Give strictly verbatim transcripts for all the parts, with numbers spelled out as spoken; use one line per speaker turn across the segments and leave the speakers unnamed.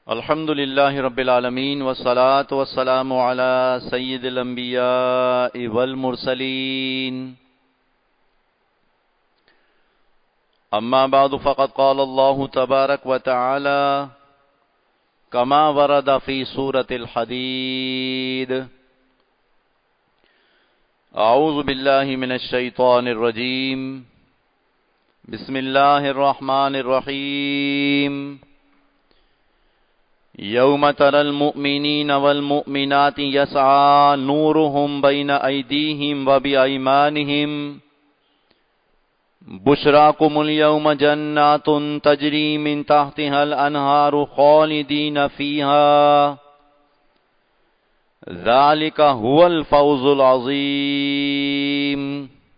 الحمد للہ رب العالمین والصلاة والسلام علی سید الانبیاء والمرسلین اما بعد فقد قال اللہ تبارک وتعالی کما ورد فی سورة الحدید اعوذ باللہ من الشیطان الرجیم بسم اللہ الرحمن الرحیم یوم تری المؤمنین والمؤمنات یسعی نورهم بین ایدیہم وبایمانہم بشراکم اليوم جنات تجری من تحتها الانہار خالدین فیہا ذالک هو الفوز العظیم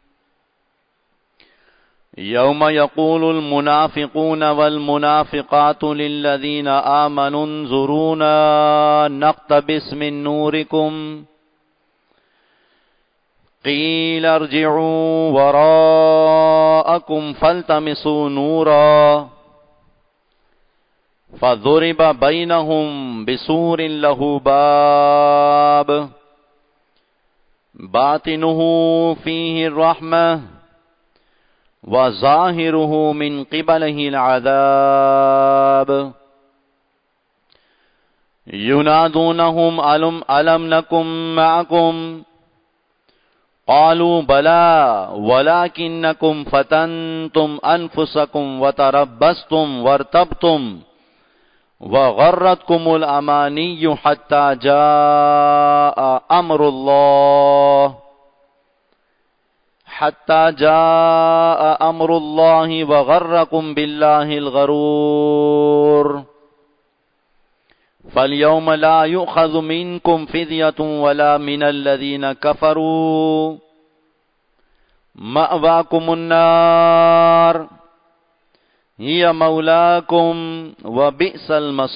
یوم یقول المنافقون والمنافقات للذین آمنوا انظرونا نقتبس من نورکم قیل ارجعوا وراءکم فالتمسوا نورا فضرب بینہم بسور لہ باب باطنہ فیہ الرحمہ وَظَاهِرُهُ مِنْ قِبَلِهِ الْعَذَابُ يُنَادُونَهُمْ أَلَمْ أَلَمْ نَكُنْ مَعَكُمْ قَالُوا بَلَى وَلَكِنَّكُمْ فَتَنْتُمْ أَنفُسَكُمْ وَتَرَبَّصْتُمْ وَارْتَبْتُمْ وَغَرَّتْكُمُ الْأَمَانِيُّ حَتَّى جَاءَ أَمْرُ اللَّهِ حتى جاء أمر الله وغركم بالله الغرور فاليوم لا يؤخذ منكم فدية ولا من الذين كفروا مأواكم النار هي مولاكم وبئس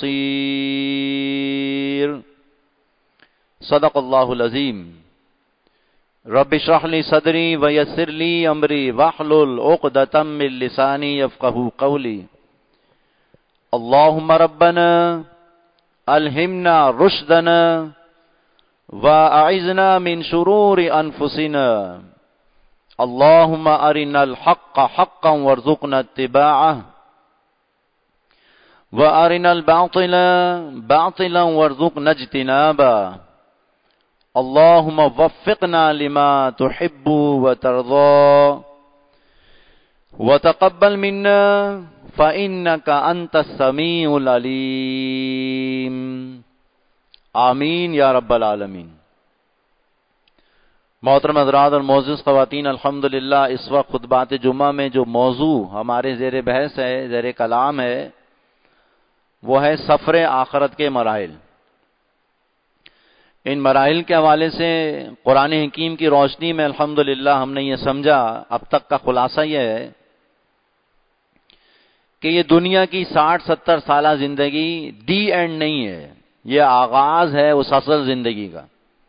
المصير صدق الله العظيم رب اشرح لي صدري ويسر لي امري واحلل عقدة من لساني يفقهوا قولي اللهم ربنا الهمنا رشدنا واعذنا من شرور انفسنا اللهم ارنا الحق حقا وارزقنا اتباعه وارنا الباطل باطلا وارزقنا اجتنابه اللهم وفقنا لما تحب وترضى وتقبل منا فإنك أنت السميع العليم آمین یا رب العالمین۔ محترم حضرات اور معزز خواتین، الحمدللہ اس وقت خطبات جمعہ میں جو موضوع ہمارے زیر بحث ہے، زیر کلام ہے، وہ ہے سفر آخرت کے مراحل۔ ان مراحل کے حوالے سے قرآن حکیم کی روشنی میں الحمدللہ ہم نے یہ سمجھا، اب تک کا خلاصہ یہ ہے کہ یہ دنیا کی ساٹھ ستر سالہ زندگی دی اینڈ نہیں ہے، یہ آغاز ہے اس اصل زندگی کا۔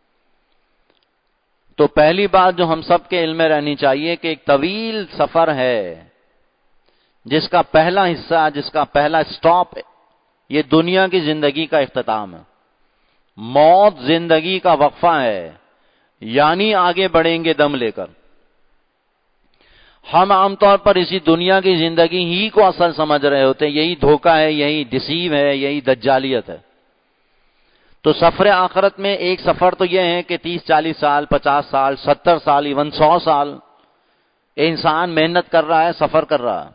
تو پہلی بات جو ہم سب کے علم میں رہنی چاہیے کہ ایک طویل سفر ہے جس کا پہلا حصہ، جس کا پہلا سٹاپ یہ دنیا کی زندگی کا اختتام ہے۔ موت زندگی کا وقفہ ہے، یعنی آگے بڑھیں گے دم لے کر۔ ہم عام طور پر اسی دنیا کی زندگی ہی کو اصل سمجھ رہے ہوتے ہیں، یہی دھوکہ ہے، یہی ڈسیو ہے، یہی دجالیت ہے۔ تو سفر آخرت میں ایک سفر تو یہ ہے کہ تیس چالیس سال، پچاس سال، ستر سال، ایون سو سال انسان محنت کر رہا ہے، سفر کر رہا ہے۔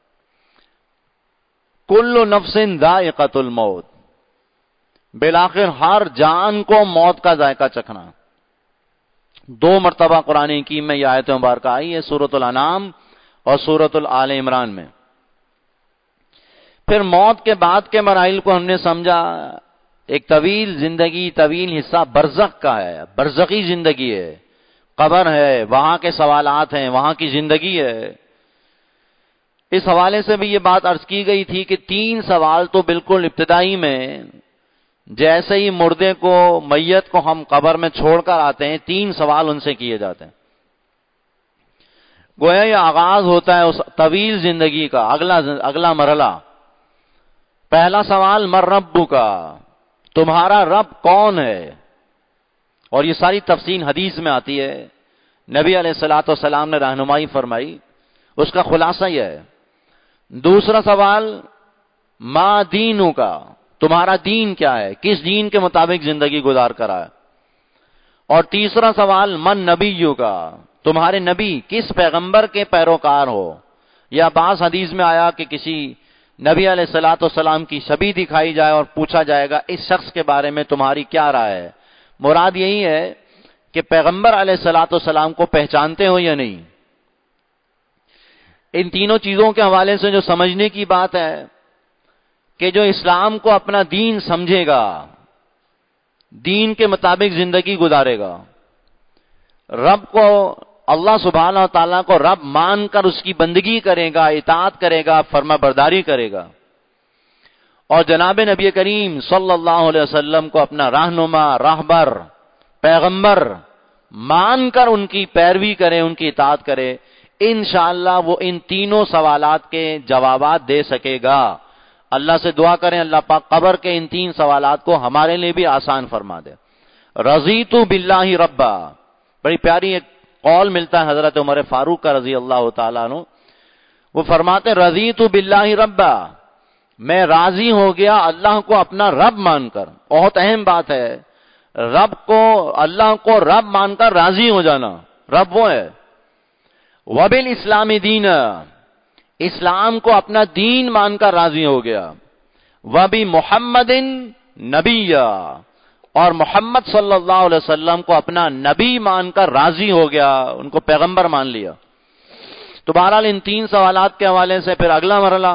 کل نفس ذائقۃ الموت، بالآخر ہر جان کو موت کا ذائقہ چکھنا۔ دو مرتبہ قرآن حکیم میں یہ آیت مبارکہ آئی ہے، سورۃ الانعام اور سورۃ آل عمران میں۔ پھر موت کے بعد کے مراحل کو ہم نے سمجھا، ایک طویل زندگی، طویل حصہ برزخ کا ہے، برزخی زندگی ہے، قبر ہے، وہاں کے سوالات ہیں، وہاں کی زندگی ہے۔ اس حوالے سے بھی یہ بات عرض کی گئی تھی کہ تین سوال تو بالکل ابتدائی میں، جیسے ہی مردے کو، میت کو ہم قبر میں چھوڑ کر آتے ہیں، تین سوال ان سے کیے جاتے ہیں۔ گویا یہ آغاز ہوتا ہے اس طویل زندگی کا، اگلا اگلا مرحلہ پہلا سوال من ربک، تمہارا رب کون ہے؟ اور یہ ساری تفصیل حدیث میں آتی ہے، نبی علیہ الصلوۃ والسلام نے رہنمائی فرمائی، اس کا خلاصہ یہ ہے۔ دوسرا سوال ما دینک، تمہارا دین کیا ہے، کس دین کے مطابق زندگی گزار کر آئے؟ اور تیسرا سوال من نبیک، تمہارے نبی کس پیغمبر کے پیروکار ہو؟ یا بعض حدیث میں آیا کہ کسی نبی علیہ الصلوۃ والسلام کی شبیہ دکھائی جائے اور پوچھا جائے گا اس شخص کے بارے میں تمہاری کیا رائے ہے؟ مراد یہی ہے کہ پیغمبر علیہ الصلوۃ والسلام کو پہچانتے ہو یا نہیں۔ ان تینوں چیزوں کے حوالے سے جو سمجھنے کی بات ہے کہ جو اسلام کو اپنا دین سمجھے گا، دین کے مطابق زندگی گزارے گا، رب کو، اللہ سبحانہ و تعالیٰ کو رب مان کر اس کی بندگی کرے گا، اطاعت کرے گا، فرما برداری کرے گا، اور جناب نبی کریم صلی اللہ علیہ وسلم کو اپنا رہنما، راہبر، پیغمبر مان کر ان کی پیروی کرے، ان کی اطاعت کرے، انشاءاللہ وہ ان تینوں سوالات کے جوابات دے سکے گا۔ اللہ سے دعا کریں اللہ پاک قبر کے ان تین سوالات کو ہمارے لیے بھی آسان فرما دے۔ رضیت باللہ ربا، بڑی پیاری ایک قول ملتا ہے حضرت عمر فاروق کا رضی اللہ تعالیٰ عنہ، وہ فرماتے رضیت باللہ ربا، میں راضی ہو گیا اللہ کو اپنا رب مان کر۔ بہت اہم بات ہے، رب کو، اللہ کو رب مان کر راضی ہو جانا، رب وہ ہے۔ وبالاسلام دین، اسلام کو اپنا دین مان کر راضی ہو گیا۔ وبی محمد نبی، اور محمد صلی اللہ علیہ وسلم کو اپنا نبی مان کر راضی ہو گیا، ان کو پیغمبر مان لیا۔ تو بہرحال ان تین سوالات کے حوالے سے پھر اگلا مرحلہ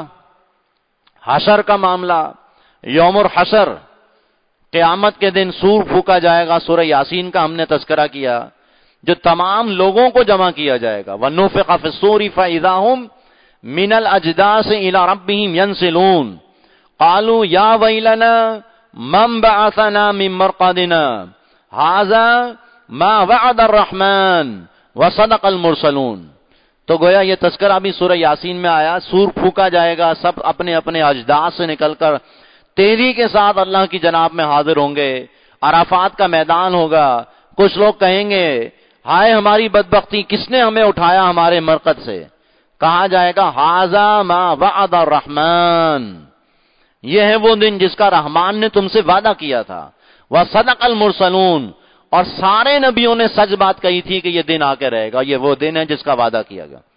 حشر کا معاملہ، یوم الحشر، قیامت کے دن سور پھونکا جائے گا، سورہ یاسین کا ہم نے تذکرہ کیا، جو تمام لوگوں کو جمع کیا جائے گا۔ وَنُفِخَ فِي الصُّورِ فَإِذَا هُمْ مِنَ الْأَجْدَاثِ إِلَى رَبِّهِمْ يَنْسِلُونَ قَالُوا يَا وَيْلَنَا مَنْ بَعَثَنَا مِنْ مَرْقَدِنَا هَذَا مَا وَعَدَ الرَّحْمَنُ وَصَدَقَ الْمُرْسَلُونَ۔ تو گویا یہ تذکرہ بھی سورہ یاسین میں آیا، سور پھونکا جائے گا، سب اپنے اپنے اجداث سے نکل کر تیزی کے ساتھ اللہ کی جناب میں حاضر ہوں گے۔ عرفات کا میدان ہوگا، کچھ لوگ کہیں گے ہائے ہماری بدبختی، کس نے ہمیں اٹھایا ہمارے مرقد سے؟ کہا جائے گا ھذا ما وعد الرحمن، یہ ہے وہ دن جس کا رحمان نے تم سے وعدہ کیا تھا۔ وصدق المرسلون، اور سارے نبیوں نے سچ بات کہی تھی کہ یہ دن آ کے رہے گا، یہ وہ دن ہے جس کا وعدہ کیا گیا۔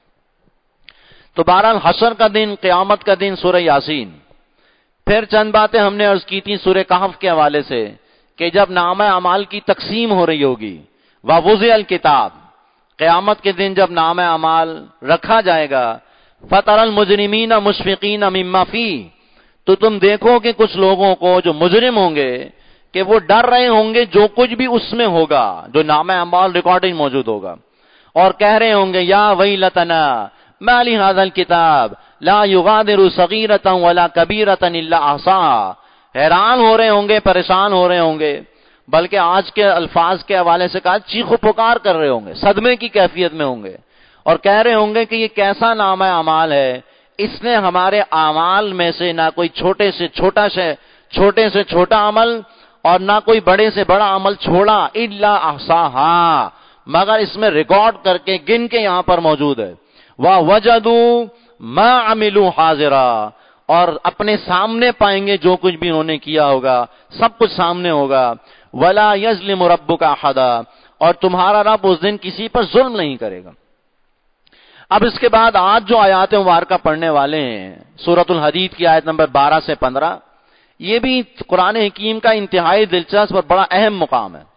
تو بہرحال حشر کا دن، قیامت کا دن، سورہ یاسین۔ پھر چند باتیں ہم نے عرض کی تھی سورہ کہف کے حوالے سے کہ جب نامہ اعمال کی تقسیم ہو رہی ہوگی، وَوُضِعَ الْكِتَابُ، قیامت کے دن جب نامہ اعمال رکھا جائے گا، فَتَرَى الْمُجْرِمِينَ مُشْفِقِينَ مِمَّا فِيهِ، تو تم دیکھو کہ کچھ لوگوں کو جو مجرم ہوں گے کہ وہ ڈر رہے ہوں گے جو کچھ بھی اس میں ہوگا، جو نامہ اعمال ریکارڈنگ موجود ہوگا، اور کہہ رہے ہوں گے یا ویلتنا ما لهذا الكتاب لا يغادر صغيرة ولا كبيرة الا احصاها، حیران ہو رہے ہوں گے، پریشان ہو رہے ہوں گے، بلکہ آج کے الفاظ کے حوالے سے کہا چیخ و پکار کر رہے ہوں گے، صدمے کی کیفیت میں ہوں گے، اور کہہ رہے ہوں گے کہ یہ کیسا نامہ اعمال ہے، اس نے ہمارے اعمال میں سے نہ کوئی چھوٹے سے چھوٹا سے چھوٹے سے چھوٹا عمل اور نہ کوئی بڑے سے بڑا عمل چھوڑا، الا احصاها، مگر اس میں ریکارڈ کر کے گن کے یہاں پر موجود ہے۔ وَوَجَدُوا مَا عَمِلُوا حَاضِرًا، اور اپنے سامنے پائیں گے جو کچھ بھی انہوں نے کیا ہوگا، سب کچھ سامنے ہوگا۔ وَلَا يَظْلِمُ رَبُّكَ أَحَدًا، اور تمہارا رب اس دن کسی پر ظلم نہیں کرے گا۔ اب اس کے بعد آج جو آیات مبارکہ پڑھنے والے ہیں، سورۃ الحدید کی آیت نمبر بارہ سے پندرہ، یہ بھی قرآن حکیم کا انتہائی دلچسپ اور بڑا اہم مقام ہے۔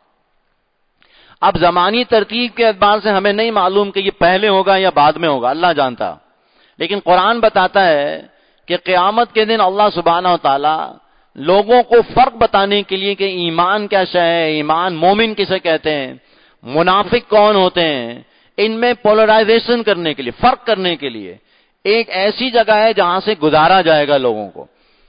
اب زمانی ترتیب کے اعتبار سے ہمیں نہیں معلوم کہ یہ پہلے ہوگا یا بعد میں ہوگا، اللہ جانتا، لیکن قرآن بتاتا ہے کہ قیامت کے دن اللہ سبحانہ و تعالی لوگوں کو فرق بتانے کے لیے کہ ایمان کیا شے ہے، ایمان مومن کسے کہتے ہیں، منافق کون ہوتے ہیں، ان میں پولرائزیشن کرنے کے لیے، فرق کرنے کے لیے ایک ایسی جگہ ہے جہاں سے گزارا جائے گا لوگوں کو۔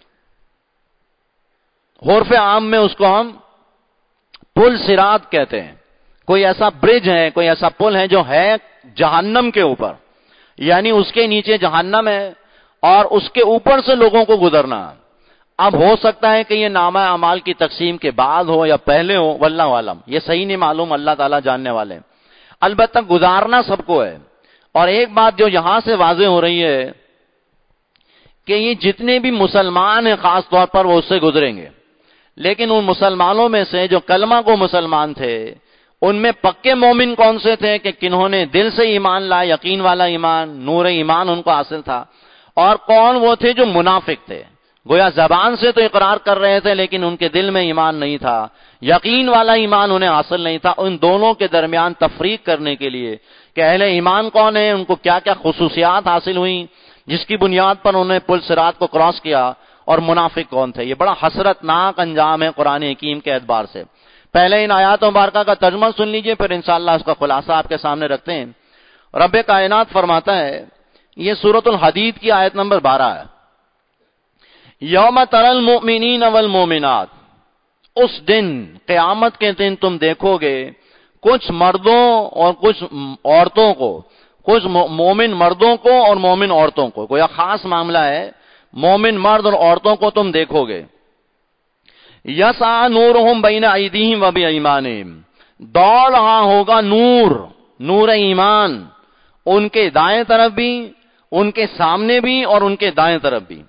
عرف عام میں اس کو ہم پل صراط کہتے ہیں، کوئی ایسا برج ہے، کوئی ایسا پل ہے جو ہے جہنم کے اوپر، یعنی اس کے نیچے جہنم ہے اور اس کے اوپر سے لوگوں کو گزرنا۔ اب ہو سکتا ہے کہ یہ نامہ اعمال کی تقسیم کے بعد ہو یا پہلے ہو، واللہ عالم، یہ صحیح نہیں معلوم، اللہ تعالیٰ جاننے والے ہیں۔ البتہ گزارنا سب کو ہے۔ اور ایک بات جو یہاں سے واضح ہو رہی ہے کہ یہ جتنے بھی مسلمان ہیں خاص طور پر وہ اس سے گزریں گے، لیکن ان مسلمانوں میں سے جو کلمہ کو مسلمان تھے، ان میں پکے مومن کون سے تھے کہ کنہوں نے دل سے ایمان لایا، یقین والا ایمان، نور ایمان ان کو حاصل تھا، اور کون وہ تھے جو منافق تھے، گویا زبان سے تو اقرار کر رہے تھے لیکن ان کے دل میں ایمان نہیں تھا، یقین والا ایمان انہیں حاصل نہیں تھا۔ ان دونوں کے درمیان تفریق کرنے کے لیے کہ اہل ایمان کون ہیں، ان کو کیا کیا خصوصیات حاصل ہوئیں جس کی بنیاد پر انہیں پل صراط کو کراس کیا، اور منافق کون تھے، یہ بڑا حسرت ناک انجام ہے قرآن حکیم کے اعتبار سے۔ پہلے ان آیات مبارکہ کا ترجمہ سن لیجئے، پھر انشاءاللہ اس کا خلاصہ آپ کے سامنے رکھتے ہیں۔ رب کائنات فرماتا ہے، یہ سورۃ الحدید کی آیت نمبر بارہ ہے، یوم تری المؤمنین والمؤمنات، اس دن، قیامت کے دن تم دیکھو گے کچھ مردوں اور کچھ عورتوں کو، کچھ مومن مردوں کو اور مومن عورتوں کو، کوئی خاص معاملہ ہے، مومن مرد اور عورتوں کو تم دیکھو گے، یسعی نورہم بین ایدیہم و بایمانہم، دوڑ رہا ہوگا نور، نور ایمان، ان کے دائیں طرف بھی، ان کے سامنے بھی اور ان کے دائیں طرف بھی،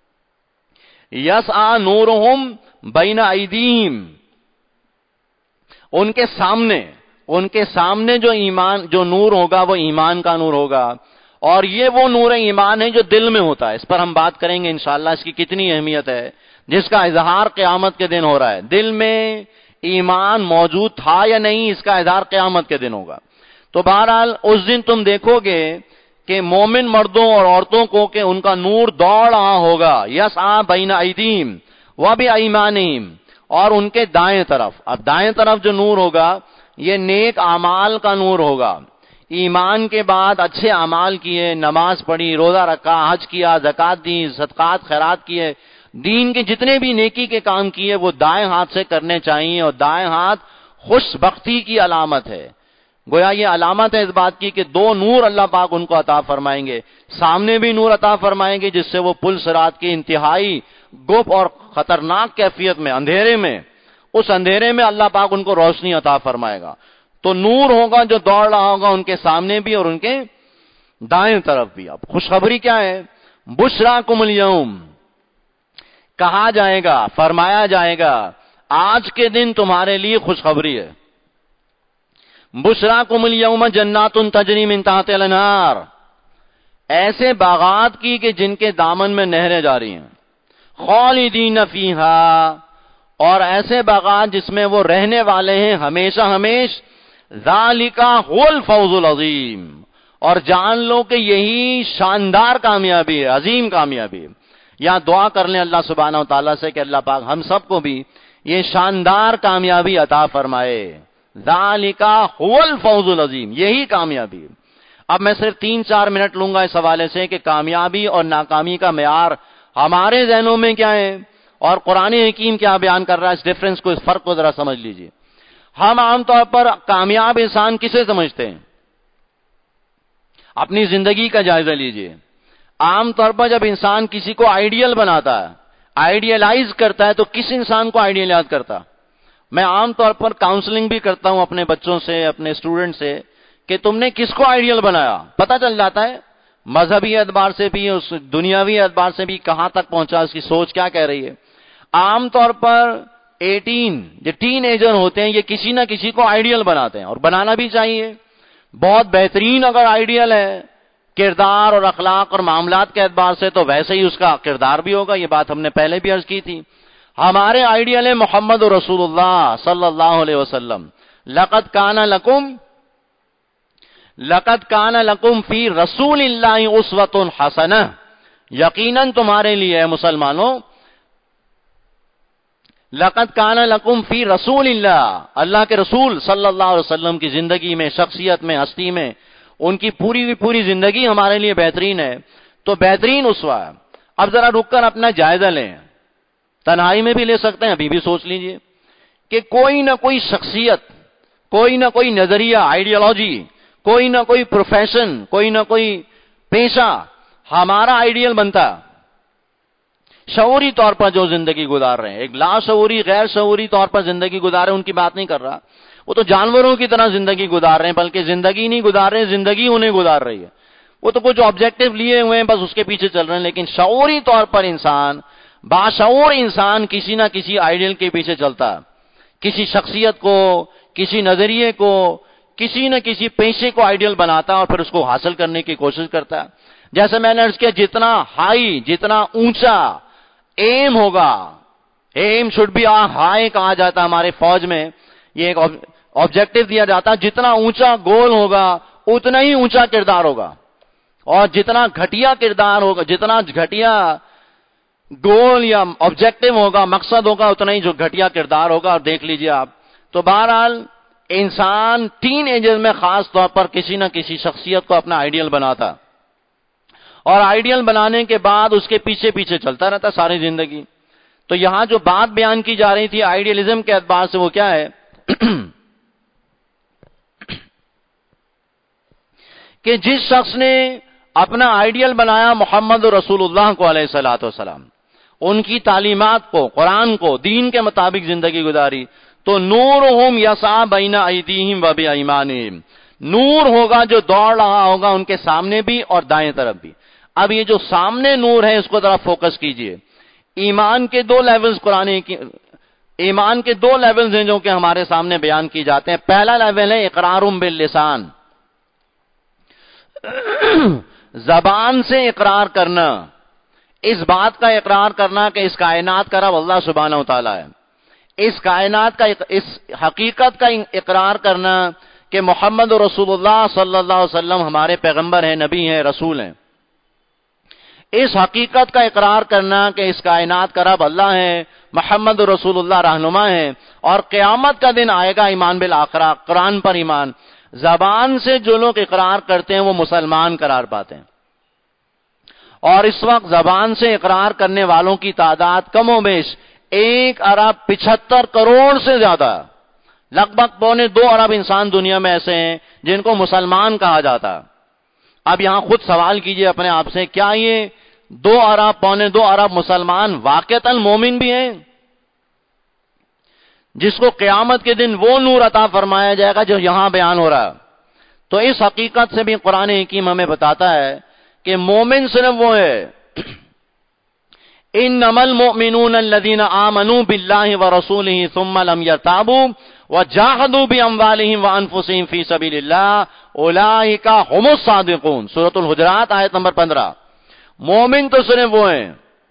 یسعی نورہم بین ایدیہم، ان کے سامنے، ان کے سامنے جو ایمان، جو نور ہوگا وہ ایمان کا نور ہوگا، اور یہ وہ نور ایمان ہے جو دل میں ہوتا ہے۔ اس پر ہم بات کریں گے انشاءاللہ، اس کی کتنی اہمیت ہے، جس کا اظہار قیامت کے دن ہو رہا ہے۔ دل میں ایمان موجود تھا یا نہیں، اس کا اظہار قیامت کے دن ہوگا۔ تو بہرحال اس دن تم دیکھو گے کہ مومن مردوں اور عورتوں کو کہ ان کا نور دوڑ رہا ہوگا، یسعی بین ایدیہم و بایمانہم، اور ان کے دائیں طرف۔ اب دائیں طرف جو نور ہوگا یہ نیک اعمال کا نور ہوگا، ایمان کے بعد اچھے اعمال کیے، نماز پڑھی، روزہ رکھا، حج کیا، زکات دی، صدقات خیرات کیے، دین کے جتنے بھی نیکی کے کام کیے وہ دائیں ہاتھ سے کرنے چاہیے، اور دائیں ہاتھ خوش بختی کی علامت ہے۔ گویا یہ علامت ہے اس بات کی کہ دو نور اللہ پاک ان کو عطا فرمائیں گے، سامنے بھی نور عطا فرمائیں گے جس سے وہ پل صراط کی انتہائی گپ اور خطرناک کیفیت میں، اندھیرے میں، اس اندھیرے میں اللہ پاک ان کو روشنی عطا فرمائے گا۔ تو نور ہوگا جو دوڑ رہا ہوگا ان کے سامنے بھی اور ان کے دائیں طرف بھی۔ اب خوشخبری کیا ہے؟ بشراکم الیوم، کہا جائے گا، فرمایا جائے گا، آج کے دن تمہارے لیے خوشخبری ہے۔ بشراکم الیوم جنات تجری من تحتہا الانہار، ایسے باغات کی کہ جن کے دامن میں نہریں جاری ہیں، خالدین فیہا، اور ایسے باغات جس میں وہ رہنے والے ہیں ہمیشہ ہمیش، ذالک هو الفوز العظیم، اور جان لو کہ یہی شاندار کامیابی ہے، عظیم کامیابی ہے۔ یا دعا کر لیں اللہ سبحانہ و تعالیٰ سے کہ اللہ پاک ہم سب کو بھی یہ شاندار کامیابی عطا فرمائے، ذالک هو الفوز العظیم، یہی کامیابی ہے۔ اب میں صرف تین چار منٹ لوں گا اس حوالے سے کہ کامیابی اور ناکامی کا معیار ہمارے ذہنوں میں کیا ہے اور قرآن حکیم کیا بیان کر رہا ہے، اس ڈفرنس کو، اس فرق کو ذرا سمجھ لیجئے۔ ہم عام طور پر کامیاب انسان کسے سمجھتے ہیں؟ اپنی زندگی کا جائزہ لیجئے۔ عام طور پر جب انسان کسی کو آئیڈیل بناتا ہے، آئیڈیلائز کرتا ہے، تو کس انسان کو آئیڈیلائز کرتا؟ میں عام طور پر کاؤنسلنگ بھی کرتا ہوں اپنے بچوں سے، اپنے اسٹوڈنٹ سے، کہ تم نے کس کو آئیڈیل بنایا؟ پتہ چل جاتا ہے مذہبی اعتبار سے بھی، اس دنیاوی اعتبار سے بھی کہاں تک پہنچا، اس کی سوچ کیا کہہ رہی ہے۔ عام طور پر ایٹین جو ٹین ایجر ہوتے ہیں یہ کسی نہ کسی کو آئیڈیل بناتے ہیں، اور بنانا بھی چاہیے۔ بہت بہترین اگر آئیڈیل ہے کردار اور اخلاق اور معاملات کے اعتبار سے تو ویسے ہی اس کا کردار بھی ہوگا، یہ بات ہم نے پہلے بھی عرض کی تھی۔ ہمارے آئیڈیل ہے محمد رسول اللہ صلی اللہ علیہ وسلم، لقد کان لکم لقد کان لکم فی رسول اللہ اسوۃ حسنہ، یقیناً تمہارے لیے ہے مسلمانوں، لقد کان لکم فی رسول اللہ، اللہ کے رسول صلی اللہ علیہ وسلم کی زندگی میں، شخصیت میں، ہستی میں، ان کی پوری پوری زندگی ہمارے لیے بہترین ہے، تو بہترین اسوہ ہے۔ اب ذرا رک کر اپنا جائزہ لیں، تنہائی میں بھی لے سکتے ہیں، ابھی بھی سوچ لیجئے کہ کوئی نہ کوئی شخصیت، کوئی نہ کوئی نظریہ، آئیڈیالوجی، کوئی نہ کوئی پروفیشن، کوئی نہ کوئی پیشہ ہمارا آئیڈیل بنتا، شعوری طور پر جو زندگی گزار رہے ہیں. ایک لاشعوری غیر شعوری طور پر زندگی گزار رہے ہیں ان کی بات نہیں کر رہا. وہ تو جانوروں کی طرح زندگی گزار رہے ہیں, بلکہ زندگی نہیں گزار رہے ہیں, زندگی انہیں گزار رہی ہے. وہ تو کچھ آبجیکٹو لیے ہوئے ہیں, بس اس کے پیچھے چل رہے ہیں. لیکن شعوری طور پر انسان, باشعور انسان کسی نہ کسی آئیڈیل کے پیچھے چلتا ہے, کسی شخصیت کو, کسی نظریے کو, کسی نہ کسی پیشے کو آئیڈیل بناتا ہے اور پھر اس کو حاصل کرنے کی کوشش کرتا ہے. جیسے میں نے عرض کیا, جتنا ہائی, جتنا اونچا ایم ہوگا, ایم شوڈ بی ہائی کہا جاتا ہے ہمارے فوج میں, یہ ایک آبجیکٹو دیا جاتا ہے. جتنا اونچا گول ہوگا اتنا ہی اونچا کردار ہوگا, اور جتنا گھٹیا کردار ہوگا, جتنا گھٹیا گول یا آبجیکٹو ہوگا, مقصد ہوگا, اتنا ہی جو گھٹیا کردار ہوگا. اور دیکھ لیجئے آپ, تو بہرحال انسان ٹین ایجز میں خاص طور پر کسی نہ کسی شخصیت کو اپنا آئیڈیل بناتا, اور آئیڈیل بنانے کے بعد اس کے پیچھے پیچھے چلتا رہتا ساری زندگی. تو یہاں جو بات بیان کی جا رہی تھی آئیڈیلزم کے اعتبار سے, وہ کیا ہے کہ جس شخص نے اپنا آئیڈیل بنایا محمد رسول اللہ کو علیہ الصلوۃ والسلام, ان کی تعلیمات کو, قرآن کو, دین کے مطابق زندگی گزاری, تو نورہم یسعی بین ایدیہم و بایمانہم, نور ہوگا جو دوڑ رہا ہوگا ان کے سامنے بھی اور دائیں طرف بھی. اب یہ جو سامنے نور ہے اس کو ذرا فوکس کیجئے. ایمان کے دو لیولز قرآن کی, ایمان کے دو لیولز ہیں جو کہ ہمارے سامنے بیان کی جاتے ہیں. پہلا لیول ہے اقرار باللسان, زبان سے اقرار کرنا, اس بات کا اقرار کرنا کہ اس کائنات کا رب اللہ سبحانہ و تعالیٰ ہے, اس کائنات کا, اس حقیقت کا اقرار کرنا کہ محمد رسول اللہ صلی اللہ علیہ وسلم ہمارے پیغمبر ہیں, نبی ہیں, رسول ہیں. اس حقیقت کا اقرار کرنا کہ اس کائنات کا رب اللہ ہے, محمد رسول اللہ رہنما ہے, اور قیامت کا دن آئے گا, ایمان بالآخرہ, قرآن پر ایمان. زبان سے جو لوگ اقرار کرتے ہیں وہ مسلمان قرار پاتے ہیں, اور اس وقت زبان سے اقرار کرنے والوں کی تعداد کم و بیش ایک ارب پچہتر کروڑ سے زیادہ, لگ بھگ پونے دو ارب انسان دنیا میں ایسے ہیں جن کو مسلمان کہا جاتا. اب یہاں خود سوال کیجئے اپنے آپ سے, کیا یہ دو ارب, پونے دو ارب مسلمان واقعتاً مومن بھی ہیں جس کو قیامت کے دن وہ نور عطا فرمایا جائے گا جو یہاں بیان ہو رہا ہے؟ تو اس حقیقت سے بھی قرآن حکیم ہمیں بتاتا ہے کہ مومن صرف وہ ہے, انما المؤمنون الذين آمنوا بالله ورسوله ثم لم يرتابوا وجاهدوا باموالهم وانفسهم في سبيل الله اولئك هم الصادقون. سورۃ الحجرات آیت نمبر پندرہ. مومن تو صرف وہ ہیں,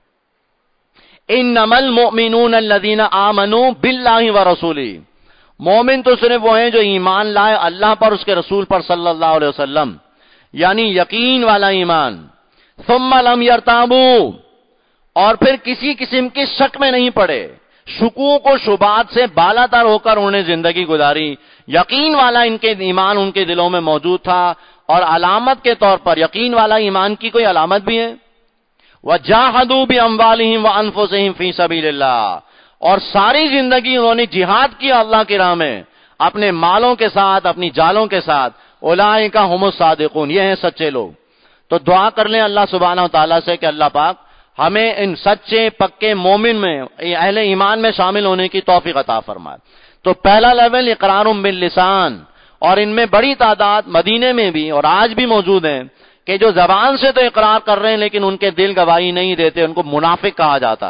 انما المؤمنون الذين آمنوا بالله ورسوله, مومن تو صرف وہ ہیں جو ایمان لائے اللہ پر, اس کے رسول پر صلی اللہ علیہ وسلم, یعنی یقین والا ایمان. ثم لم يرتابوا, اور پھر کسی قسم کے شک میں نہیں پڑے, شکوک و شبہات سے بالا تر ہو کر انہوں نے زندگی گزاری. یقین والا ان کے ایمان ان کے دلوں میں موجود تھا, اور علامت کے طور پر یقین والا ایمان کی کوئی علامت بھی ہے, وَجَاهَدُوا بِأَمْوَالِهِمْ وَأَنفُسِهِمْ فِي سَبِيلِ اللَّهِ, اور ساری زندگی انہوں نے جہاد کیا اللہ کی راہ میں اپنے مالوں کے ساتھ, اپنی جانوں کے ساتھ. اولئک هم الصادقون, یہ ہیں سچے لوگ. تو دعا کر لیں اللہ سبحانہ و تعالیٰ سے کہ اللہ پاک ہمیں ان سچے پکے مومن میں, اہل ایمان میں شامل ہونے کی توفیق عطا فرمائے. تو پہلا لیول اقرار باللسان, اور ان میں بڑی تعداد مدینے میں بھی اور آج بھی موجود ہیں کہ جو زبان سے تو اقرار کر رہے ہیں لیکن ان کے دل گواہی نہیں دیتے, ان کو منافق کہا جاتا.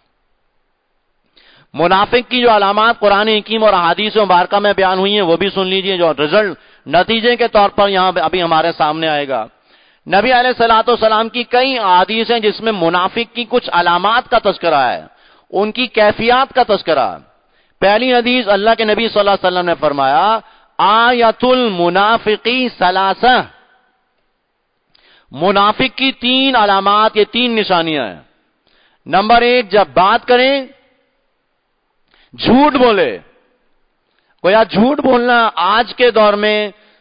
منافق کی جو علامات قرآن حکیم اور احادیث مبارکہ میں بیان ہوئی ہیں وہ بھی سن لیجئے, جو رزلٹ نتیجے کے طور پر یہاں ابھی ہمارے سامنے آئے گا. نبی علیہ الصلوۃ والسلام کی کئی احادیث ہیں جس میں منافق کی کچھ علامات کا تذکرہ ہے, ان کی کیفیات کا تذکرہ. پہلی حدیث اللہ کے نبی صلی اللہ علیہ وسلم نے فرمایا, آیت المنافقی ثلاثہ, منافق کی تین علامات, یہ تین نشانیاں ہیں. نمبر ایک, جب بات کریں جھوٹ بولے. گویا جھوٹ بولنا آج کے دور میں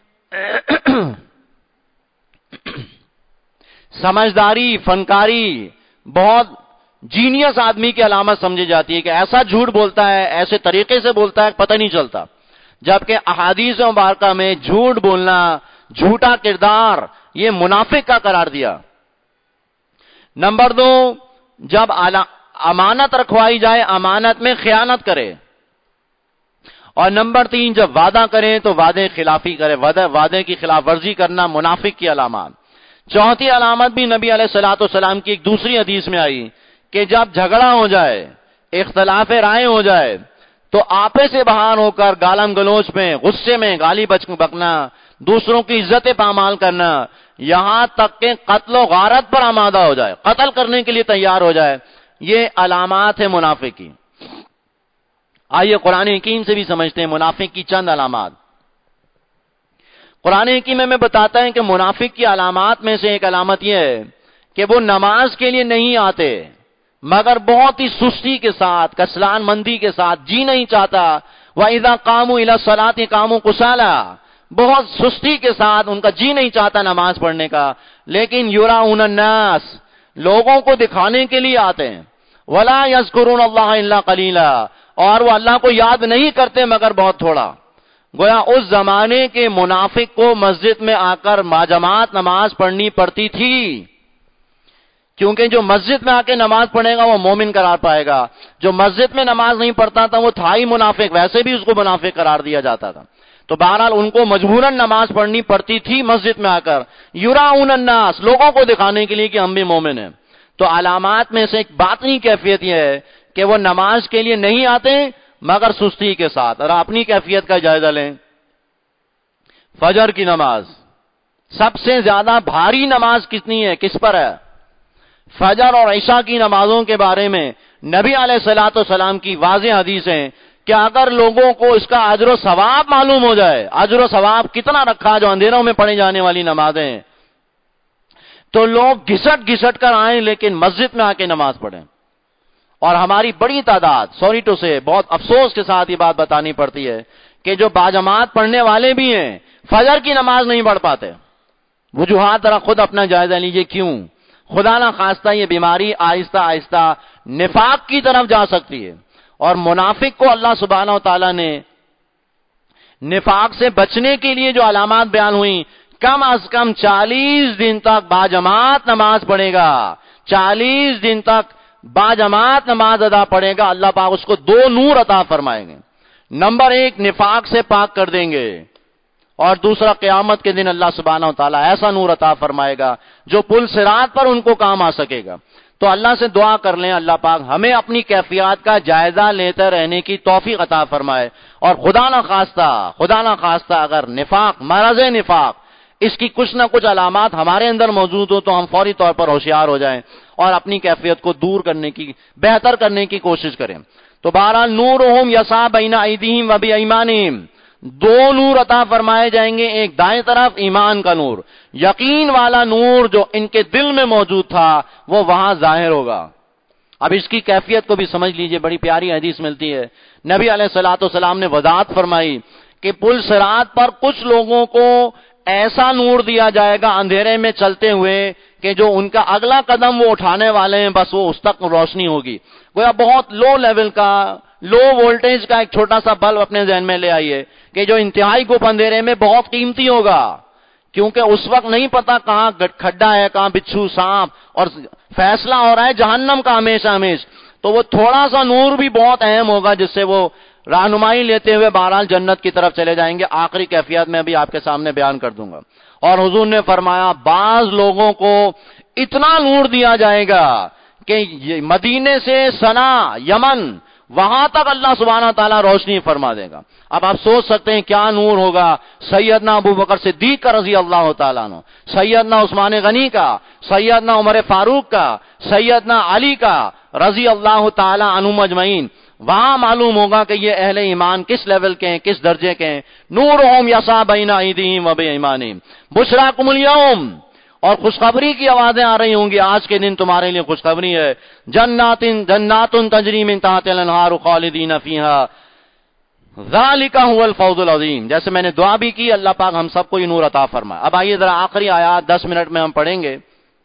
سمجھداری, فنکاری, بہت جینیس آدمی کی علامت سمجھی جاتی ہے کہ ایسا جھوٹ بولتا ہے, ایسے طریقے سے بولتا ہے, پتہ نہیں چلتا. جبکہ احادیث مبارکہ میں جھوٹ بولنا, جھوٹا کردار, یہ منافق کا قرار دیا. نمبر دو, جب امانت رکھوائی جائے امانت میں خیانت کرے، اور نمبر تین جب وعدہ کرے تو وعدے خلافی کرے، وعدے, وعدے کی خلاف ورزی کرنا منافق کی علامات۔ چوتھی علامت بھی نبی علیہ الصلوۃ والسلام کی ایک دوسری حدیث میں آئی کہ جب جھگڑا ہو جائے، اختلاف رائے ہو جائے تو آپے سے باہر ہو کر گالم گلوچ میں، غصے میں گالی بکنا، دوسروں کی عزت پامال کرنا، یہاں تک کہ قتل و غارت پر آمادہ ہو جائے، قتل کرنے کے لیے تیار ہو جائے، یہ علامات ہے منافق کی۔ آئیے قرآن حکیم سے بھی سمجھتے ہیں منافق کی چند علامات۔ قرآن حکیم میں بتاتا ہے کہ منافق کی علامات میں سے ایک علامت یہ ہے کہ وہ نماز کے لیے نہیں آتے مگر بہت ہی سستی کے ساتھ، کسلان مندی کے ساتھ، جی نہیں چاہتا۔ وَإِذَا قَامُوا إِلَى الصَّلَاةِ قَامُوا كُسَالَىٰ، بہت سستی کے ساتھ، ان کا جی نہیں چاہتا نماز پڑھنے کا، لیکن یُرَاؤْنَ النَّاسَ، لوگوں کو دکھانے کے لیے آتے ہیں۔ وَلَا يَذْكُرُونَ اللَّهَ إِلَّا قَلِيلًا، اور وہ اللہ کو یاد نہیں کرتے مگر بہت تھوڑا۔ گویا اس زمانے کے منافق کو مسجد میں آ کر ماجماعت نماز پڑھنی پڑتی تھی، کیونکہ جو مسجد میں آ کے نماز پڑھے گا وہ مومن قرار پائے گا، جو مسجد میں نماز نہیں پڑھتا تھا وہ تھا ہی منافق، ویسے بھی اس کو منافق قرار دیا جاتا تھا۔ تو بہرحال ان کو مجبوراً نماز پڑھنی پڑتی تھی مسجد میں آ کر، یراؤن الناس، لوگوں کو دکھانے کے لیے کہ ہم بھی مومن ہیں۔ تو علامات میں سے ایک باطنی کیفیت یہ ہے کہ وہ نماز کے لیے نہیں آتے مگر سستی کے ساتھ۔ اور اپنی کیفیت کا جائزہ لیں، فجر کی نماز سب سے زیادہ بھاری نماز کتنی ہے، کس پر ہے؟ فجر اور عشاء کی نمازوں کے بارے میں نبی علیہ الصلوۃ والسلام کی واضح حدیث ہے کہ اگر لوگوں کو اس کا اجر و ثواب معلوم ہو جائے، اجر و ثواب کتنا رکھا جو اندھیروں میں پڑھی جانے والی نمازیں، تو لوگ گھسٹ گھسٹ کر آئیں لیکن مسجد میں آ کے نماز پڑھیں۔ اور ہماری بڑی تعداد، سوری ٹو سے، بہت افسوس کے ساتھ یہ بات بتانی پڑتی ہے کہ جو باجماعت پڑھنے والے بھی ہیں فجر کی نماز نہیں پڑھ پاتے۔ وجوہات ذرا خود اپنا جائزہ لیجئے کیوں؟ خدا نہ خواستہ یہ بیماری آہستہ آہستہ نفاق کی طرف جا سکتی ہے، اور منافق کو اللہ سبحانہ و تعالیٰ نے نفاق سے بچنے کے لیے جو علامات بیان ہوئی، کم از کم چالیس دن تک باجماعت نماز پڑھے گا، چالیس دن تک باجماعت نماز ادا پڑھے گا، اللہ پاک اس کو دو نور عطا فرمائیں گے۔ نمبر ایک، نفاق سے پاک کر دیں گے، اور دوسرا، قیامت کے دن اللہ سبحانہ و تعالیٰ ایسا نور عطا فرمائے گا جو پل صراط پر ان کو کام آ سکے گا۔ تو اللہ سے دعا کر لیں اللہ پاک ہمیں اپنی کیفیات کا جائزہ لیتے رہنے کی توفیق عطا فرمائے، اور خدا نہ خواستہ خدا نہ خواستہ اگر نفاق، مرض نفاق، اس کی کچھ نہ کچھ علامات ہمارے اندر موجود ہو تو ہم فوری طور پر ہوشیار ہو جائیں اور اپنی کیفیت کو دور کرنے کی، بہتر کرنے کی کوشش کریں۔ تو بہرحال نورہم یسعی بین ایدیہم و بایمانہم، دو نور عطا فرمائے جائیں گے، ایک دائیں طرف ایمان کا نور، یقین والا نور جو ان کے دل میں موجود تھا وہ وہاں ظاہر ہوگا۔ اب اس کی کیفیت کو بھی سمجھ لیجئے، بڑی پیاری حدیث ملتی ہے، نبی علیہ الصلوۃ والسلام نے وضاحت فرمائی کہ پل صراط پر کچھ لوگوں کو ایسا نور دیا جائے گا اندھیرے میں چلتے ہوئے کہ جو ان کا اگلا قدم وہ اٹھانے والے ہیں بس وہ اس تک روشنی ہوگی۔ گویا بہت لو لیول کا، لو وولٹیج کا ایک چھوٹا سا بلب اپنے ذہن میں لے آئیے کہ جو انتہائی گپ اندھیرے میں بہت قیمتی ہوگا، کیونکہ اس وقت نہیں پتا کہاں کھڈا ہے، کہاں بچھو سانپ، اور فیصلہ ہو رہا ہے جہنم کا ہمیشہ ہمیش، تو وہ تھوڑا سا نور بھی بہت اہم ہوگا جس سے وہ رہنمائی لیتے ہوئے بہرحال جنت کی طرف چلے جائیں گے۔ آخری کیفیت میں بھی آپ کے سامنے بیان کر دوں گا۔ اور حضور نے فرمایا بعض لوگوں کو اتنا نور دیا جائے گا کہ مدینے سے سنا، یمن، وہاں تک اللہ سبحانہ تعالیٰ روشنی فرما دے گا۔ اب آپ سوچ سکتے ہیں کیا نور ہوگا؟ سیدنا ابو بکر صدیق کا رضی اللہ تعالیٰ عنہ، سیدنا عثمان غنی کا، سیدنا عمر فاروق کا، سیدنا علی کا رضی اللہ تعالیٰ عنہم اجمعین۔ وہاں معلوم ہوگا کہ یہ اہل ایمان کس لیول کے ہیں، کس درجے کے ہیں۔ نورہم یسعی بین ایدیہم و بایمانہم بشراکم الیوم، اور خوشخبری کی آوازیں آ رہی ہوں گی، آج کے دن تمہارے لیے خوشخبری ہے، جنات جنات تجری من تحتها الانہار خالدین فیہا ذالک هو الفوز العظیم۔ جیسے میں نے دعا بھی کی، اللہ پاک ہم سب کو یہ نور عطا فرمائے۔ اب آئیے ذرا آخری آیات دس منٹ میں ہم پڑھیں گے،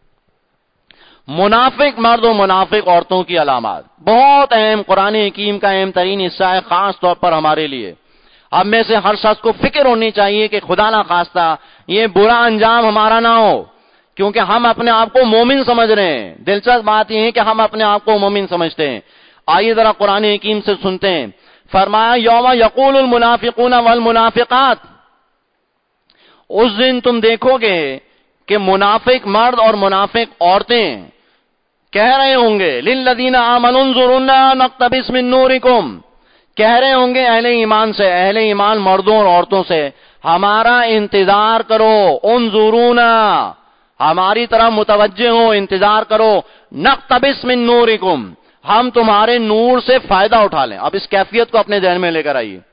منافق مرد و منافق عورتوں کی علامات، بہت اہم، قرآن حکیم کا اہم ترین حصہ ہے خاص طور پر ہمارے لیے۔ اب میں سے ہر شخص کو فکر ہونی چاہیے کہ خدا نہ خواستہ یہ برا انجام ہمارا نہ ہو کیونکہ ہم اپنے آپ کو مومن سمجھ رہے ہیں. دلچسپ بات یہ ہے کہ ہم اپنے آپ کو مومن سمجھتے ہیں. آئیے ذرا قرآن حکیم سے سنتے ہیں. فرمایا یوم یقول المنافقون والمنافقات، اس دن تم دیکھو گے کہ منافق مرد اور منافق عورتیں کہہ رہے ہوں گے للذین آمنوا انظرونا نقتبس من نورکم، کہہ رہے ہوں گے اہل ایمان سے، اہل ایمان مردوں اور عورتوں سے، ہمارا انتظار کرو، انظرونا ہماری طرح متوجہ ہو، انتظار کرو، نقتبس من نورکم ہم تمہارے نور سے فائدہ اٹھا لیں. اب اس کیفیت کو اپنے ذہن میں لے کر آئیے.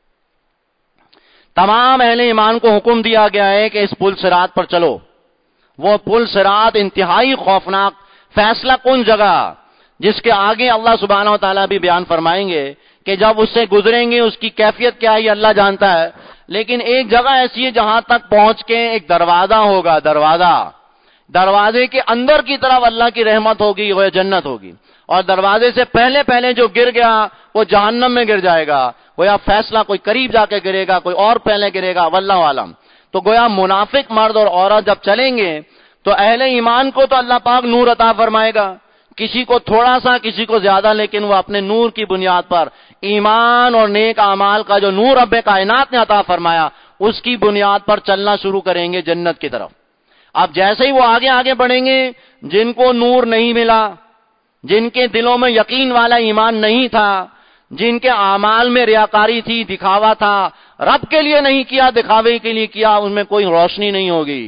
تمام اہل ایمان کو حکم دیا گیا ہے کہ اس پل صراط پر چلو. وہ پل صراط انتہائی خوفناک فیصلہ کن جگہ، جس کے آگے اللہ سبحانہ و تعالیٰ بھی بیان فرمائیں گے کہ جب اس سے گزریں گے اس کی کیفیت کیا ہے یہ اللہ جانتا ہے. لیکن ایک جگہ ایسی ہے جہاں تک پہنچ کے ایک دروازہ ہوگا، دروازہ، دروازے کے اندر کی طرف اللہ کی رحمت ہوگی، وہ جنت ہوگی، اور دروازے سے پہلے پہلے جو گر گیا وہ جہنم میں گر جائے گا. گویا فیصلہ کوئی قریب جا کے گرے گا، کوئی اور پہلے گرے گا، واللہ عالم. تو گویا منافق مرد اور عورت جب چلیں گے تو اہل ایمان کو تو اللہ پاک نور عطا فرمائے گا، کسی کو تھوڑا سا، کسی کو زیادہ، لیکن وہ اپنے نور کی بنیاد پر، ایمان اور نیک اعمال کا جو نور رب کائنات نے عطا فرمایا اس کی بنیاد پر چلنا شروع کریں گے جنت کی طرف. اب جیسے ہی وہ آگے آگے بڑھیں گے، جن کو نور نہیں ملا، جن کے دلوں میں یقین والا ایمان نہیں تھا، جن کے اعمال میں ریاکاری تھی، دکھاوا تھا، رب کے لیے نہیں کیا، دکھاوے کے لیے کیا، ان میں کوئی روشنی نہیں ہوگی.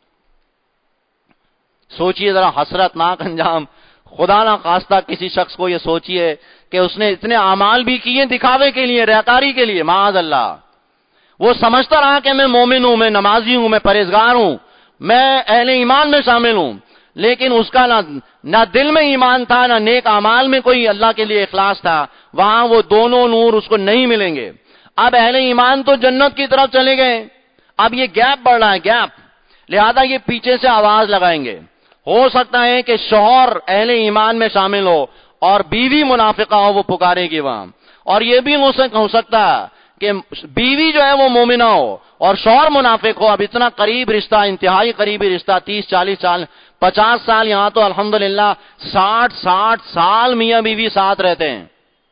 سوچئے ذرا حسرت ناک انجام. خدا نہ خواستہ کسی شخص کو یہ سوچئے کہ اس نے اتنے اعمال بھی کیے دکھاوے کے لیے، ریاکاری کے لیے، معاذ اللہ. وہ سمجھتا رہا کہ میں مومن ہوں، میں نمازی ہوں، میں پرہیزگار ہوں، میں اہل ایمان میں شامل ہوں، لیکن اس کا نہ نہ دل میں ایمان تھا، نہ نیک اعمال میں کوئی اللہ کے لیے اخلاص تھا. وہاں وہ دونوں نور اس کو نہیں ملیں گے. اب اہل ایمان تو جنت کی طرف چلے گئے، اب یہ گیپ بڑھ رہا ہے، گیپ، لہذا یہ پیچھے سے آواز لگائیں گے. ہو سکتا ہے کہ شوہر اہل ایمان میں شامل ہو اور بیوی منافقہ ہو، وہ پکارے گی وہاں. اور یہ بھی ہو سکتا ہے کہ بیوی جو ہے وہ مومنہ ہو اور شوہر منافق ہو. اب اتنا قریب رشتہ، انتہائی قریبی رشتہ، تیس چالیس سال، پچاس سال، یہاں تو الحمدللہ ساٹھ ساٹھ سال میاں بیوی ساتھ رہتے ہیں.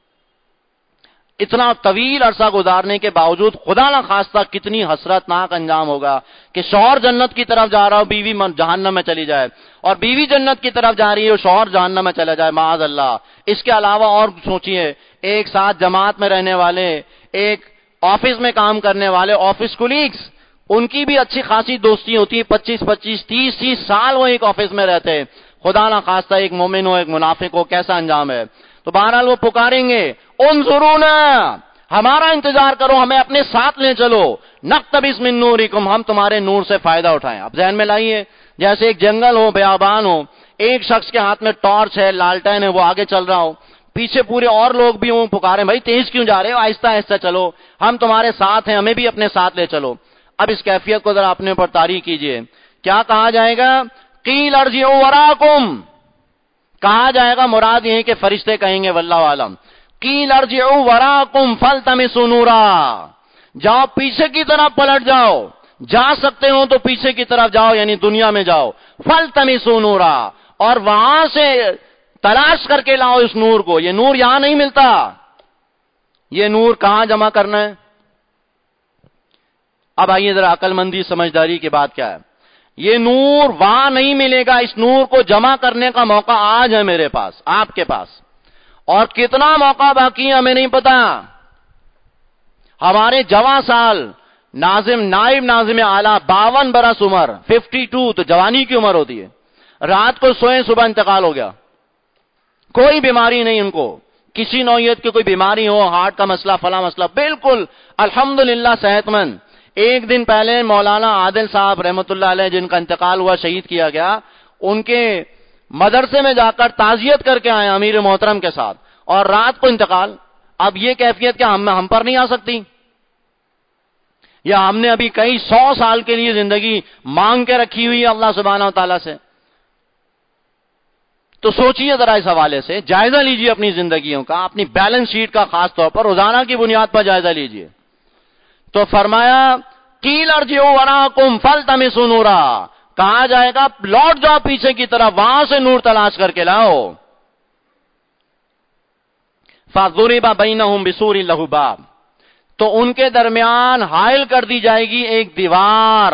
اتنا طویل عرصہ گزارنے کے باوجود خدا نہ خواستہ کتنی حسرت ناک انجام ہوگا کہ شوہر جنت کی طرف جا رہا ہو، بیوی جہنم میں چلی جائے، اور بیوی جنت کی طرف جا رہی ہے، شوہر جہنم میں چلا جائے، معاذ اللہ. اس کے علاوہ اور سوچئے، ایک ساتھ جماعت میں رہنے والے، ایک آفس میں کام کرنے والے، آفس کولیگز، ان کی بھی اچھی خاصی دوستی ہوتی ہے، پچیس پچیس تیس تیس سال وہ ایک آفس میں رہتے ہیں. خدا نہ خواستہ ایک مومن ہو، ایک منافق ہو، کیسا انجام ہے. تو بہرحال وہ پکاریں گے انظرونا، ہمارا انتظار کرو، ہمیں اپنے ساتھ لے چلو، نقتبس من نورکم ہم تمہارے نور سے فائدہ اٹھائیں. اب ذہن میں لائیے، جیسے ایک جنگل ہو، بیابان ہو، ایک شخص کے ہاتھ میں ٹارچ ہے، لالٹین ہے، وہ آگے چل رہا ہو، پیچھے پورے اور لوگ بھی ہوں، پکارے بھائی تیز کیوں جا رہے ہو، آہستہ آہستہ چلو، ہم تمہارے ساتھ ہیں، ہمیں بھی اپنے ساتھ لے چلو. اب اس کیفیت کو ذرا اپنے اوپر طاری کیجئے. کیا کہا جائے گا؟ قیل ارجعوا وراکم، کہا جائے گا، مراد یہ ہے کہ فرشتے کہیں گے، واللہ عالم، قیل ارجعوا وراکم فالتمسوا نورا، جاؤ پیچھے کی طرف پلٹ جاؤ، جا سکتے ہو تو پیچھے کی طرف جاؤ، یعنی دنیا میں جاؤ، فالتمسوا نورا، اور وہاں سے تلاش کر کے لاؤ اس نور کو. یہ نور یہاں نہیں ملتا، یہ نور کہاں جمع کرنا ہے؟ اب آئیے ذرا عقل مندی سمجھداری کی بات کیا ہے. یہ نور وہاں نہیں ملے گا، اس نور کو جمع کرنے کا موقع آج ہے میرے پاس، آپ کے پاس، اور کتنا موقع باقی ہے ہمیں نہیں پتا. ہمارے جواں سال ناظم، نائب ناظم اعلیٰ، باون برس عمر، ففٹی ٹو، تو جوانی کی عمر ہوتی ہے، رات کو سوئے صبح انتقال ہو گیا. کوئی بیماری نہیں ان کو، کسی نوعیت کی کوئی بیماری ہو، ہارٹ کا مسئلہ، فلاں مسئلہ، بالکل الحمدللہ صحت مند. ایک دن پہلے مولانا عادل صاحب رحمت اللہ علیہ، جن کا انتقال ہوا، شہید کیا گیا، ان کے مدرسے میں جا کر تعزیت کر کے آئے امیر محترم کے ساتھ، اور رات کو انتقال. اب یہ کیفیت کیا ہم ہم پر نہیں آ سکتی؟ یا ہم نے ابھی کئی سو سال کے لیے زندگی مانگ کے رکھی ہوئی ہے اللہ سبحانہ و تعالیٰ سے؟ تو سوچئے ذرا اس حوالے سے، جائزہ لیجئے اپنی زندگیوں کا، اپنی بیلنس شیٹ کا خاص طور پر روزانہ کی بنیاد پر جائزہ لیجئے. تو فرمایا قیل ارجعوا وراکم فالتمسوا نورا، کہا جائے گا لوٹ جاؤ پیچھے کی طرف، وہاں سے نور تلاش کر کے لاؤ. فَضُرِبَ بَيْنَهُمْ بِسُورٍ لَهُ بَابٌ، تو ان کے درمیان حائل کر دی جائے گی ایک دیوار،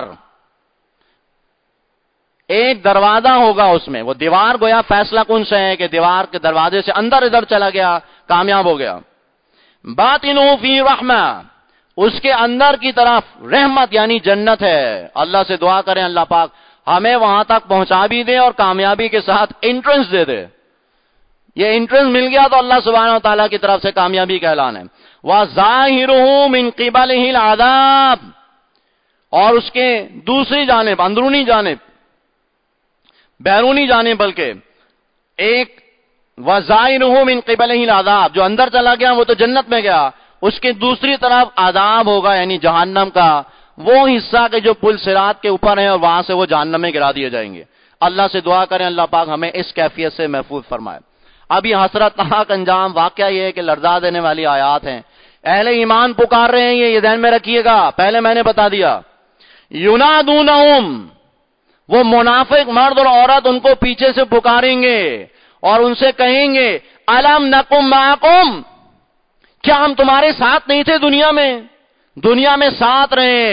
ایک دروازہ ہوگا اس میں. وہ دیوار گویا فیصلہ کن سے ہے کہ دیوار کے دروازے سے اندر ادھر چلا گیا، کامیاب ہو گیا. باطنُهُ فِي رَحْمَةٍ، اس کے اندر کی طرف رحمت یعنی جنت ہے. اللہ سے دعا کریں اللہ پاک ہمیں وہاں تک پہنچا بھی دے اور کامیابی کے ساتھ انٹرنس دے دے. یہ انٹرنس مل گیا تو اللہ سبحانہ و تعالیٰ کی طرف سے کامیابی کا اعلان ہے. وَظَاهِرُهُ مِنْ قِبَلِهِ الْعَذَابُ، اور اس کے دوسری جانب، اندرونی جانب، بیرونی جانب، بلکہ ایک وَظَاهِرُهُ مِنْ قِبَلِهِ الْعَذَابُ، جو اندر چلا گیا وہ تو جنت میں گیا، اس کے دوسری طرف عذاب ہوگا یعنی جہنم کا وہ حصہ کہ جو پل صراط کے اوپر ہے اور وہاں سے وہ جہنم میں گرا دیے جائیں گے. اللہ سے دعا کریں اللہ پاک ہمیں اس کیفیت سے محفوظ فرمائے. اب یہ حسرتناک انجام واقعہ یہ ہے کہ لرزا دینے والی آیات ہیں. اہل ایمان پکار رہے ہیں، یہ ذہن میں رکھیے گا، پہلے میں نے بتا دیا. ینادونہم، وہ منافق مرد اور عورت ان کو پیچھے سے پکاریں گے اور ان سے کہیں گے الم نکم معکم، کیا ہم تمہارے ساتھ نہیں تھے دنیا میں؟ دنیا میں ساتھ رہے.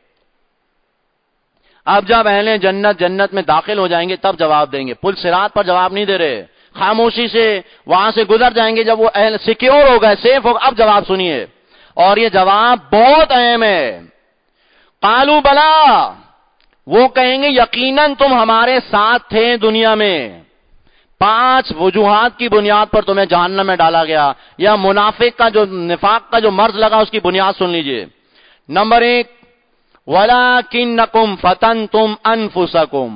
اب جب اہل جنت جنت میں داخل ہو جائیں گے تب جواب دیں گے. پل صراط پر جواب نہیں دے رہے، خاموشی سے وہاں سے گزر جائیں گے. جب وہ اہل سیکیور ہو گئے، سیف ہو گئے، اب جواب سنیے، اور یہ جواب بہت اہم ہے. قالوا بلا، وہ کہیں گے یقیناً تم ہمارے ساتھ تھے دنیا میں. پانچ وجوہات کی بنیاد پر تمہیں جہنم میں ڈالا گیا، یا منافق کا جو نفاق کا جو مرض لگا اس کی بنیاد سن لیجئے. نمبر ایک، وَلَكِنَّكُمْ فَتَنْتُمْ أَنفُسَكُمْ.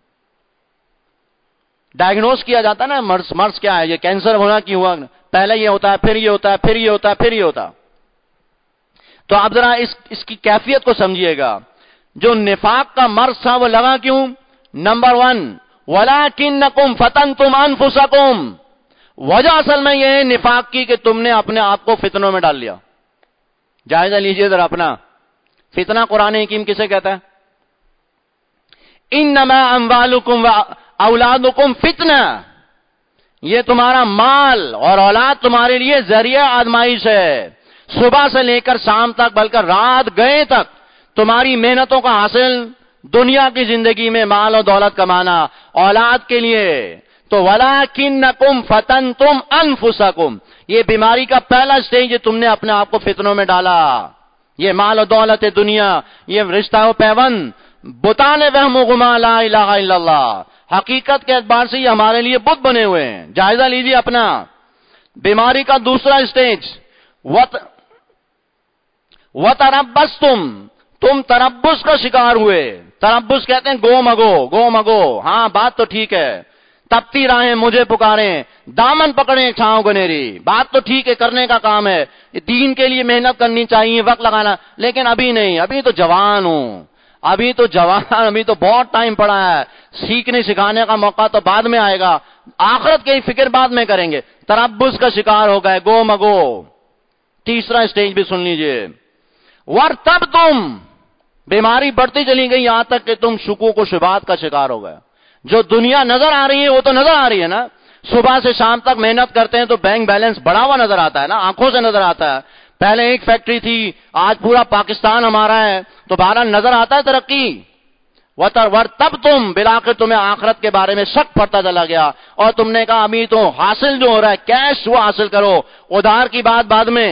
ڈائگنوز کیا جاتا ہے نا مرض. مرض کیا ہے؟ یہ کینسر ہونا کیوں ہوا؟ پہلے یہ ہوتا ہے، پھر یہ ہوتا ہے، پھر یہ ہوتا ہے، پھر یہ ہوتا. تو آپ ذرا اس اس کی کیفیت کو سمجھیے گا. جو نفاق کا مرض تھا وہ لگا کیوں؟ نمبر ون، وَلَكِنَّكُمْ فَتَنْتُمْ أَنفُسَكُمْ. وجہ اصل میں یہ ہے نفاق کی کہ تم نے اپنے آپ کو فتنوں میں ڈال لیا. جائزہ لیجئے ذرا اپنا. فتنہ قرآن حکیم کسے کہتا ہے؟ انما اموالکم و اولادکم فتنہ، یہ تمہارا مال اور اولاد تمہارے لیے ذریعہ آزمائش ہے. صبح سے لے کر شام تک بلکہ رات گئے تک تمہاری محنتوں کا حاصل دنیا کی زندگی میں مال و دولت کمانا اولاد کے لیے. تو وَلَكِنَّكُمْ فَتَنْتُمْ أَنفُسَكُمْ، یہ بیماری کا پہلا اسٹیج ہے، تم نے اپنے آپ کو فتنوں میں ڈالا. یہ مال و دولت دنیا، یہ رشتہ و پیوند، بتان وہم و گما لا الہ الا اللہ، حقیقت کے اعتبار سے یہ ہمارے لیے بت بنے ہوئے ہیں. جائزہ لیجیے اپنا. بیماری کا دوسرا اسٹیج، وَتَرَبَّصْتُمْ، تم تربص کا شکار ہوئے. تربص کہتے ہیں گو مگو، گو مگو. ہاں بات تو ٹھیک ہے، تپتی راہیں مجھے پکاریں، دامن پکڑیں چھاؤں گنیری. بات تو ٹھیک ہے، کرنے کا کام ہے، دین کے لیے محنت کرنی چاہیے، وقت لگانا، لیکن ابھی نہیں، ابھی تو جوان ہوں، ابھی تو جوان، ابھی تو بہت ٹائم پڑا ہے، سیکھنے سکھانے کا موقع تو بعد میں آئے گا، آخرت کی فکر بعد میں کریں گے. تربص کا شکار ہو گئے، گو مگو. تیسرا اسٹیج بھی سن لیجئے، وَارْتَبْتُمْ، بیماری بڑھتی چلی گئی یہاں تک کہ تم شکوک و شبہات کا شکار ہو گئے. جو دنیا نظر آ رہی ہے وہ تو نظر آ رہی ہے نا، صبح سے شام تک محنت کرتے ہیں تو بینک بیلنس بڑا ہوا نظر آتا ہے نا، آنکھوں سے نظر آتا ہے. پہلے ایک فیکٹری تھی، آج پورا پاکستان ہمارا ہے، تو بہرحال نظر آتا ہے ترقی. وَارْتَبْتُمْ، بلاخر تمہیں آخرت کے بارے میں شک پڑتا چلا گیا اور تم نے کہا ابھی تو حاصل جو ہو رہا ہے کیش وہ حاصل کرو، ادھار کی بات بعد میں.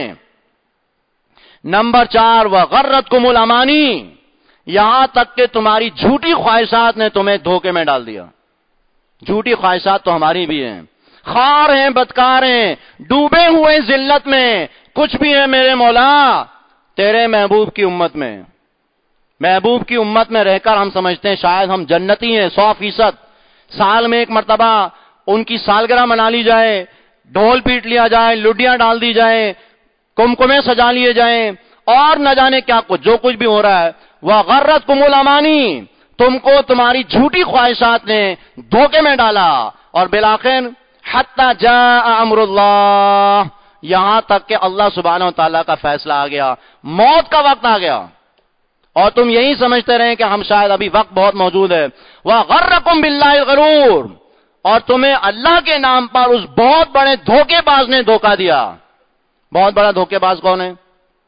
نمبر چار، وَغَرَّتْكُمُ الْأَمَانِي، یہاں تک کہ تمہاری جھوٹی خواہشات نے تمہیں دھوکے میں ڈال دیا. جھوٹی خواہشات تو ہماری بھی ہیں، خار ہیں، بدکار ہیں، ڈوبے ہوئے ذلت میں. کچھ بھی ہے میرے مولا تیرے محبوب کی امت میں. محبوب کی امت میں رہ کر ہم سمجھتے ہیں شاید ہم جنتی ہیں سو فیصد. سال میں ایک مرتبہ ان کی سالگرہ منا لی جائے، ڈھول پیٹ لیا جائے، لڈیاں ڈال دی جائیں، کمکمے سجا لیے جائیں، اور نہ جانے کیا کچھ جو کچھ بھی ہو رہا ہے. وَغَرَّتْكُمُ الْأَمَانِي، تم کو تمہاری جھوٹی خواہشات نے دھوکے میں ڈالا. اور بالآخر حَتَّى جَاءَ أَمْرُ اللَّهِ، یہاں تک کہ اللہ سبحانہ و تعالیٰ کا فیصلہ آ گیا، موت کا وقت آ گیا. اور تم یہی سمجھتے رہے کہ ہم شاید ابھی وقت بہت موجود ہے. وَغَرَّكُمْ بِاللَّهِ الْغَرُورُ، اور تمہیں اللہ کے نام پر اس بہت بڑے دھوکے باز نے دھوکہ دیا. بہت بڑا دھوکے باز کون ہے؟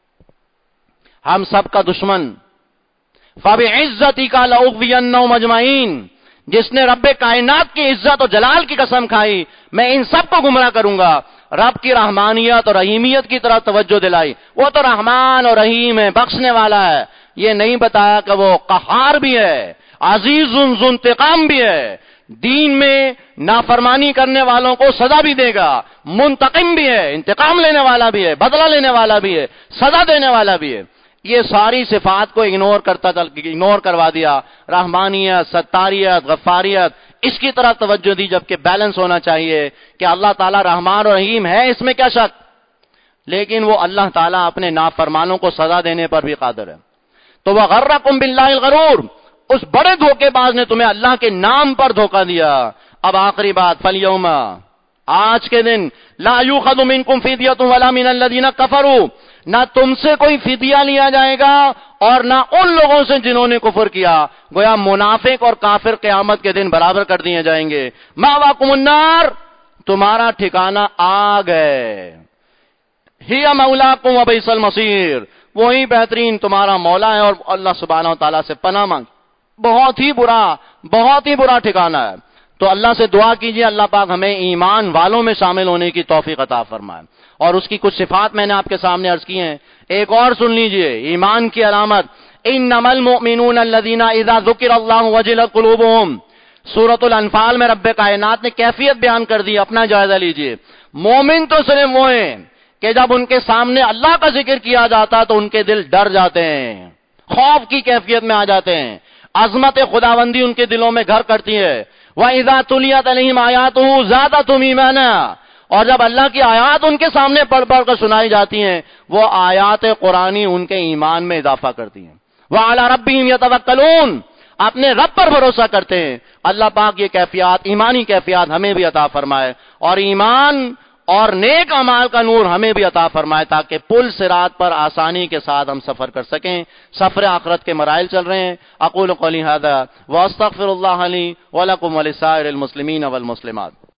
ہم سب کا دشمن. فَبِعِزَّتِكَ لَأُغْوِيَنَّهُمْ أَجْمَعِينَ، جس نے رب کائنات کی عزت اور جلال کی قسم کھائی میں ان سب کو گمراہ کروں گا. رب کی رحمانیت اور رحیمیت کی طرح توجہ دلائی. وہ تو رحمان اور رحیم ہے، بخشنے والا ہے. یہ نہیں بتایا کہ وہ قہار بھی ہے، عزیز ذو انتقام بھی ہے، دین میں نافرمانی کرنے والوں کو سزا بھی دے گا، منتقم بھی ہے، انتقام لینے والا بھی ہے، بدلہ لینے والا بھی ہے، سزا دینے والا بھی ہے. یہ ساری صفات کو اگنور کرتا چل اگنور کروا دیا. رحمانیت، ستاریت، غفاریت، اس کی طرح توجہ دی، جبکہ بیلنس ہونا چاہیے کہ اللہ تعالیٰ رحمان اور رحیم ہے، اس میں کیا شک. لیکن وہ اللہ تعالیٰ اپنے نافرمانوں کو سزا دینے پر بھی قادر ہے. تو وَغَرَّكُمْ بِاللَّهِ الْغَرُورُ، اس بڑے دھوکے باز نے تمہیں اللہ کے نام پر دھوکہ دیا. اب آخری بات، فَالْيَوْمَ، آج کے دن، لَا يُؤْخَذُ مِنْكُمْ فِدْيَةٌ وَلَا مِنَ الَّذِينَ كَفَرُوا، نہ تم سے کوئی فدیہ لیا جائے گا اور نہ ان لوگوں سے جنہوں نے کفر کیا. گویا منافق اور کافر قیامت کے دن برابر کر دیے جائیں گے. مَأْوَاكُمُ النَّارُ، تمہارا ٹھکانہ آگ ہے. ہِیَ مَوْلَاكُمْ وَبِئْسَ الْمَصِيرُ، وہی بہترین تمہارا مولا ہے اور اللہ سبحانہ و تعالیٰ سے پناہ مانگ. بہت ہی برا بہت ہی برا ٹھکانہ ہے. تو اللہ سے دعا کیجئے اللہ پاک ہمیں ایمان والوں میں شامل ہونے کی توفیق عطا فرمائے. اور اس کی کچھ صفات میں نے آپ کے سامنے عرض کی ہیں. ایک اور سن لیجئے، ایمان کی علامت، انما المؤمنون الذین اذا ذکر اللہ وجلت قلوبهم. سورۃ الانفال میں رب کائنات نے کیفیت بیان کر دی، اپنا جائزہ لیجئے. مومن تو صرف وہ ہیں کہ جب ان کے سامنے اللہ کا ذکر کیا جاتا تو ان کے دل ڈر جاتے ہیں، خوف کی کیفیت میں آ جاتے ہیں، عظمت خداوندی ان کے دلوں میں گھر کرتی ہے. وَإِذَا تُلِيَتْ عَلَيْهِمْ آيَاتُهُ زَادَتْهُمْ إِيمَانًا، اور جب اللہ کی آیات ان کے سامنے پڑھ پڑھ کر سنائی جاتی ہیں وہ آیات قرآنی ان کے ایمان میں اضافہ کرتی ہیں. وَعَلَى رَبِّهِمْ يَتَوَكَّلُونَ، اپنے رب پر بھروسہ کرتے ہیں. اللہ پاک یہ کیفیات، ایمانی کیفیات ہمیں بھی عطا فرمائے اور ایمان اور نیک اعمال کا نور ہمیں بھی عطا فرمائے تاکہ پل صراط پر آسانی کے ساتھ ہم سفر کر سکیں. سفر آخرت کے مراحل چل رہے ہیں. اقول قولی ھذا واستغفر اللہ لی ولکم ولسائر المسلمین والمسلمات.